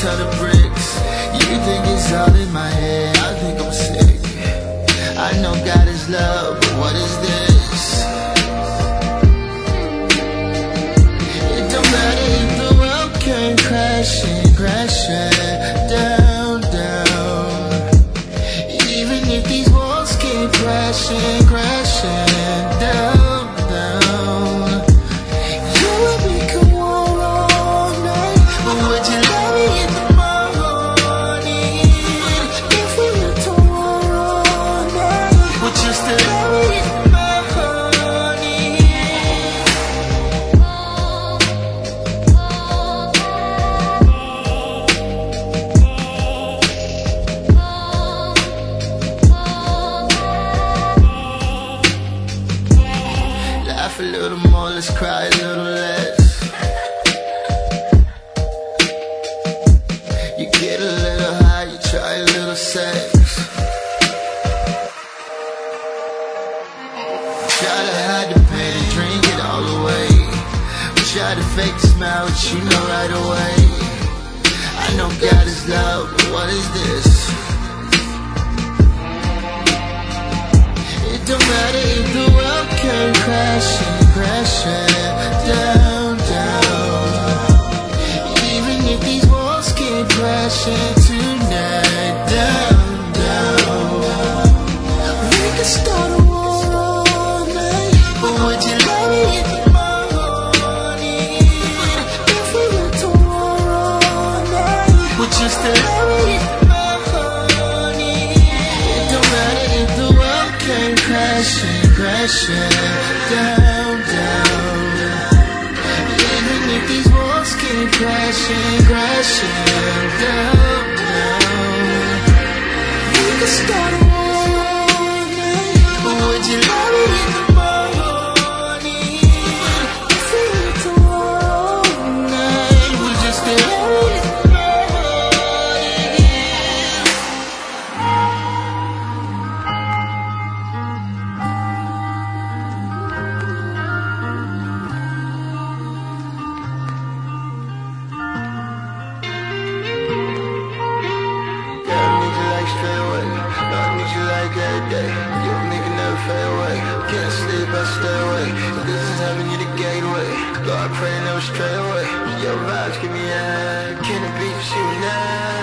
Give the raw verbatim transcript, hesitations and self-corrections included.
ton of bricks. You think it's all in my head, I think I'm sick. I know God is love, but what is this? It don't matter if the world came crashing, crashing down, down. Even if these walls came crashing, crashing down, down. You and me could war all night, but would you let me in the morning? If we went to war all night, would you still let me in the morning? Laugh a little more, let's cry a little less. You get a little high, you try a little sex. Try to hide the pain and drink it all away. Try to fake the smile, but you know right away. I know God is love, but what is this? It don't matter if the world came crashing, crashing down, down. Even if these walls came crashing tonight, down, down. We could start a war all night, but would you let me in the morning? If we went to war all night, would you still let me in the morning? It don't matter if the world came crashing, crashing down, down. Even if these walls came crashing, crashing down, down. We could start a war all night, but would you let me in the morning? If we went to war all night, would you still let me in the morning? Can't sleep, I stay awake. This is having you the gateway. Lord, I pray never stray away. Your vibes give me a, can it be just you and I?